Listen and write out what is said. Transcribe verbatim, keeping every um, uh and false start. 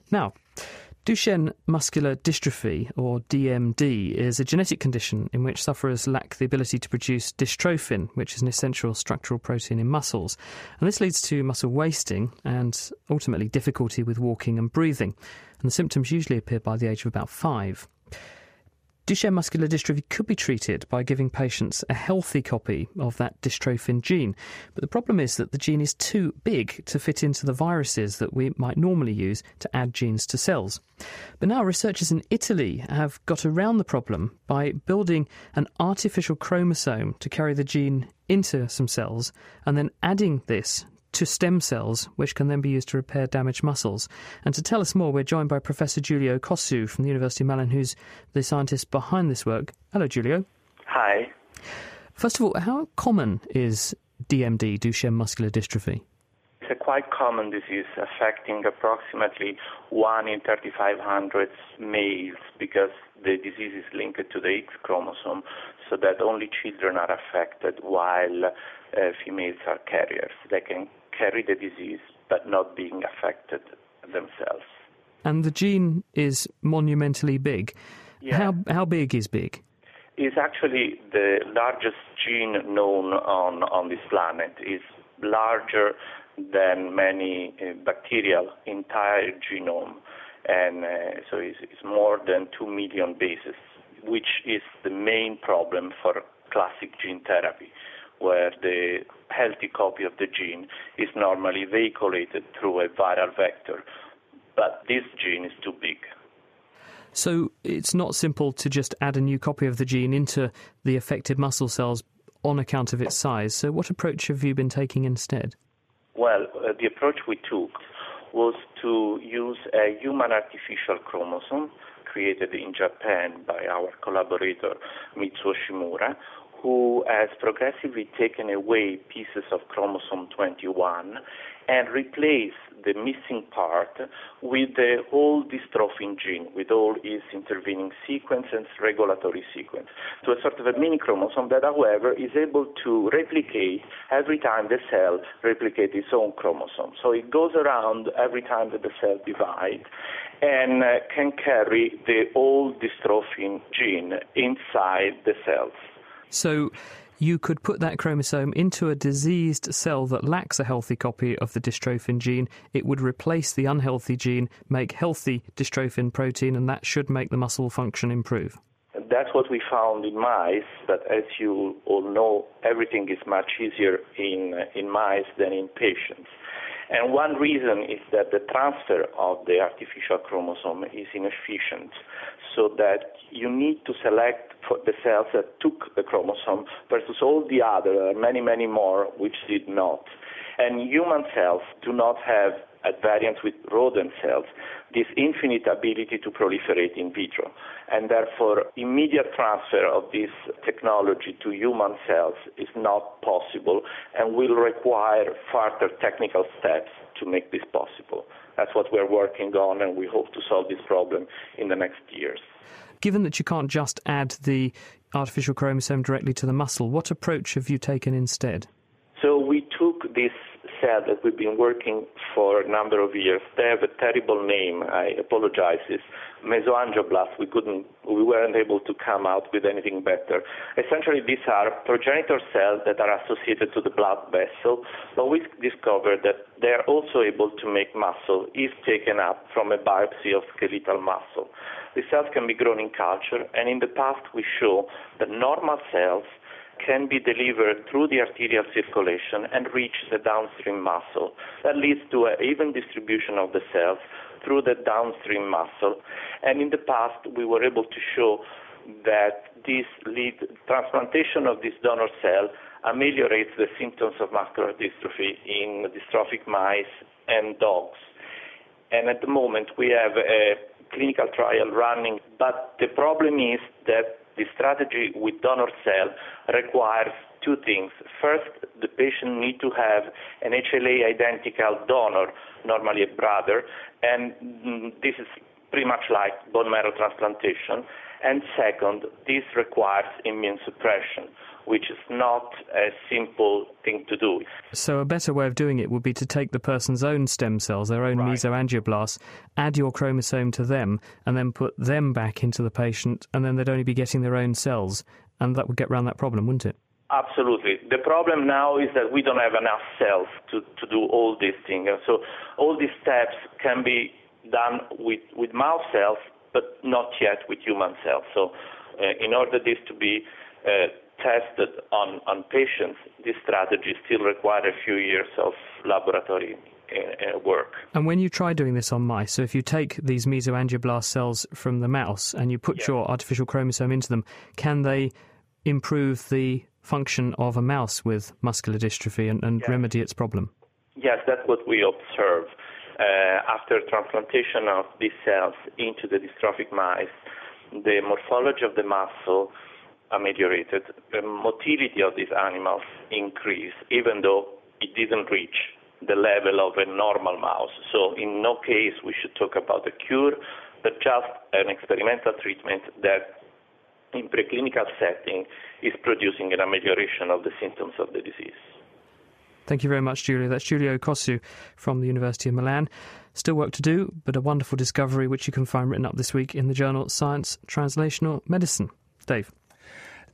Now, Duchenne muscular dystrophy, or D M D, is a genetic condition in which sufferers lack the ability to produce dystrophin, which is an essential structural protein in muscles. And this leads to muscle wasting and ultimately difficulty with walking and breathing. And the symptoms usually appear by the age of about five. Duchenne muscular dystrophy could be treated by giving patients a healthy copy of that dystrophin gene. But the problem is that the gene is too big to fit into the viruses that we might normally use to add genes to cells. But now researchers in Italy have got around the problem by building an artificial chromosome to carry the gene into some cells and then adding this to stem cells, which can then be used to repair damaged muscles. And to tell us more, we're joined by Professor Giulio Cossu from the University of Milan, who's the scientist behind this work. Hello, Giulio. Hi. First of all, how common is D M D, Duchenne muscular dystrophy? It's a quite common disease affecting approximately one in thirty-five hundred males because the disease is linked to the X chromosome, so that only children are affected while uh, females are carriers. They can carry the disease but not being affected themselves. And the gene is monumentally big. Yeah. How how big is big? It's actually the largest gene known on, on this planet. It's larger than many uh, bacterial entire genome, and uh, so it's, it's more than two million bases, which is the main problem for classic gene therapy, where the healthy copy of the gene is normally vehiculated through a viral vector. But this gene is too big. So it's not simple to just add a new copy of the gene into the affected muscle cells on account of its size. So what approach have you been taking instead? Well, uh, the approach we took was to use a human artificial chromosome created in Japan by our collaborator Mitsuo Shimura, who has progressively taken away pieces of chromosome twenty-one and replaced the missing part with the whole dystrophin gene, with all its intervening sequence and regulatory sequence. So a sort of a mini chromosome that, however, is able to replicate every time the cell replicates its own chromosome. So it goes around every time that the cell divides and uh, can carry the whole dystrophin gene inside the cells. So you could put that chromosome into a diseased cell that lacks a healthy copy of the dystrophin gene. It would replace the unhealthy gene, make healthy dystrophin protein, and that should make the muscle function improve. That's what we found in mice, but as you all know, everything is much easier in, in mice than in patients. And one reason is that the transfer of the artificial chromosome is inefficient, so that you need to select for the cells that took the chromosome versus all the other, many, many more, which did not. And human cells do not have, at variance with rodent cells, this infinite ability to proliferate in vitro. And therefore, immediate transfer of this technology to human cells is not possible and will require further technical steps to make this possible. That's what we're working on, and we hope to solve this problem in the next years. Given that you can't just add the artificial chromosome directly to the muscle, what approach have you taken instead? So we took this cell that we've been working for a number of years. They have a terrible name. I apologize. It's mesoangioblast. We couldn't, we weren't able to come out with anything better. Essentially, these are progenitor cells that are associated to the blood vessel, but we discovered that they are also able to make muscle if taken up from a biopsy of skeletal muscle. The cells can be grown in culture, and in the past we show that normal cells can be delivered through the arterial circulation and reach the downstream muscle. That leads to an even distribution of the cells through the downstream muscle. And in the past, we were able to show that this lead transplantation of this donor cell ameliorates the symptoms of muscular dystrophy in dystrophic mice and dogs. And at the moment, we have a clinical trial running, but the problem is that the strategy with donor cell requires two things. First, the patient needs to have an H L A identical donor, normally a brother, and this is pretty much like bone marrow transplantation. And second, this requires immune suppression, which is not a simple thing to do. So a better way of doing it would be to take the person's own stem cells, their own Right. mesoangioblasts, add your chromosome to them, and then put them back into the patient, and then they'd only be getting their own cells, and that would get around that problem, wouldn't it? Absolutely. The problem now is that we don't have enough cells to, to do all these things. And so all these steps can be done with, with mouse cells, but not yet with human cells. So uh, in order this to be uh, tested on, on patients, this strategy still requires a few years of laboratory uh, work. And when you try doing this on mice, so if you take these mesoangioblast cells from the mouse and you put Yes. your artificial chromosome into them, can they improve the function of a mouse with muscular dystrophy and, and Yes. remedy its problem? Yes, that's what we observe. Uh, after transplantation of these cells into the dystrophic mice, the morphology of the muscle ameliorated, the motility of these animals increased, even though it didn't reach the level of a normal mouse. So in no case we should talk about a cure, but just an experimental treatment that in preclinical setting is producing an amelioration of the symptoms of the disease. Thank you very much, Giulio. That's Giulio Cossu from the University of Milan. Still work to do, but a wonderful discovery which you can find written up this week in the journal Science Translational Medicine. Dave.